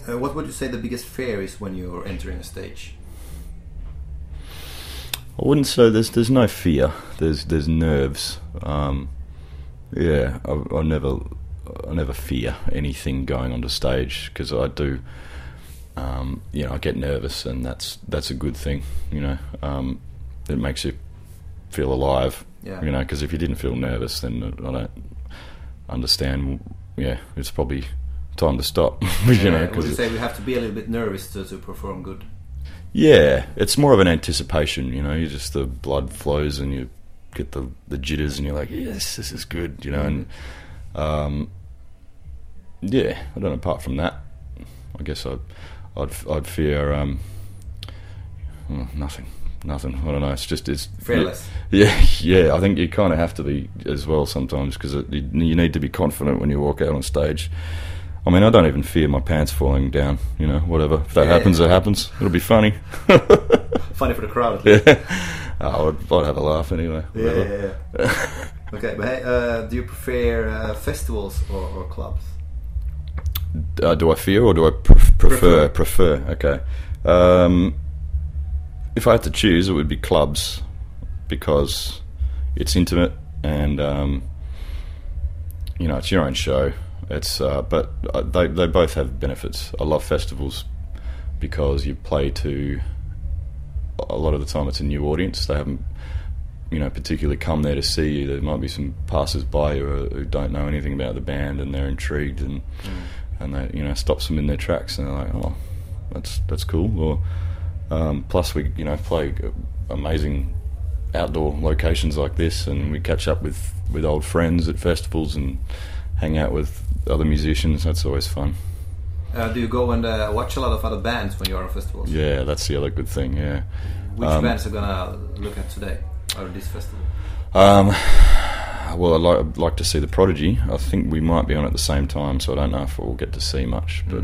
What would you say the biggest fear is when you're entering a stage? I wouldn't say there's no fear. There's nerves. I never fear anything going onto stage, because I do. I get nervous, and that's a good thing. It makes you feel alive. Yeah. Because if you didn't feel nervous, then I don't understand. Yeah, it's probably time to stop. Would you say we have to be a little bit nervous to perform good? Yeah, it's more of an anticipation. You just, the blood flows and you get the jitters, and you're like, yes, this is good. And I don't know. Apart from that, I guess I'd fear nothing. I don't know. It's fearless. Yeah. I think you kind of have to be as well sometimes, because you need to be confident when you walk out on stage. I mean, I don't even fear my pants falling down. Whatever. If that happens, it happens. It'll be funny. Funny for the crowd. Yeah. I'd have a laugh anyway. Yeah. Okay, but hey, do you prefer festivals or clubs? Do I fear, or do I prefer? Prefer. Okay. If I had to choose, it would be clubs, because it's intimate and it's your own show. But they both have benefits. I love festivals because you play to, a lot of the time, it's a new audience. They haven't particularly come there to see you. There might be some passers-by who don't know anything about the band, and they're intrigued, and they stops them in their tracks, and they're like, oh, that's cool. Or plus we play amazing outdoor locations like this, and we catch up with old friends at festivals and hang out with other musicians. That's always fun. Do you go and watch a lot of other bands when you're on festivals? Yeah, that's the other good thing. Yeah. Which bands are gonna look at today or this festival? Well, I'd like to see the Prodigy. I think we might be on at the same time, so I don't know if we'll get to see much. But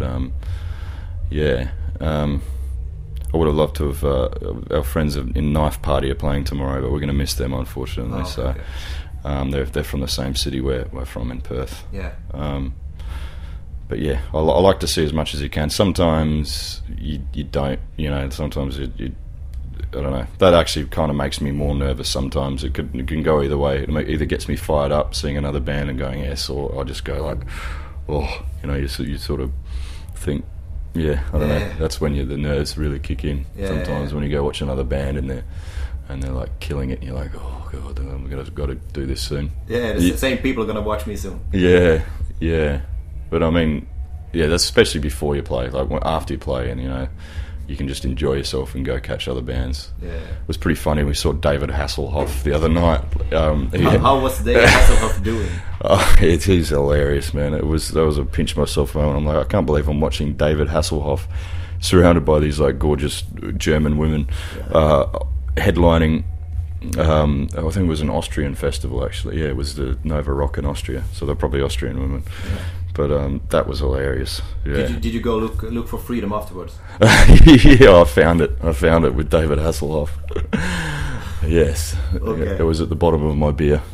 I would have loved to have. Our friends in Knife Party are playing tomorrow, but we're going to miss them, unfortunately. They're from the same city we're from, in Perth. Yeah. But yeah, I like to see as much as you can. Sometimes you don't. Sometimes you I don't know. That actually kind of makes me more nervous. Sometimes it can go either way. It either gets me fired up seeing another band and going yes, or I just go like, oh, you sort of think. Yeah, I don't know. That's when the nerves really kick in. Sometimes when you go watch another band and they're like killing it, and you're like, oh god, I'm got to do this soon. Yeah, the same people are gonna watch me soon. Yeah. But I mean, that's especially before you play. Like after you play, and you can just enjoy yourself and go catch other bands. Yeah, it was pretty funny. We saw David Hasselhoff the other night. How was David Hasselhoff doing? He's hilarious, man. That was a pinch myself moment. I'm like, I can't believe I'm watching David Hasselhoff surrounded by these like gorgeous German women headlining. I think it was an Austrian festival, actually. Yeah, it was the Nova Rock in Austria, so they're probably Austrian women. Yeah. But that was hilarious. Yeah. Did you go look for freedom afterwards? Yeah, I found it with David Hasselhoff. Yes. Okay. It was at the bottom of my beer.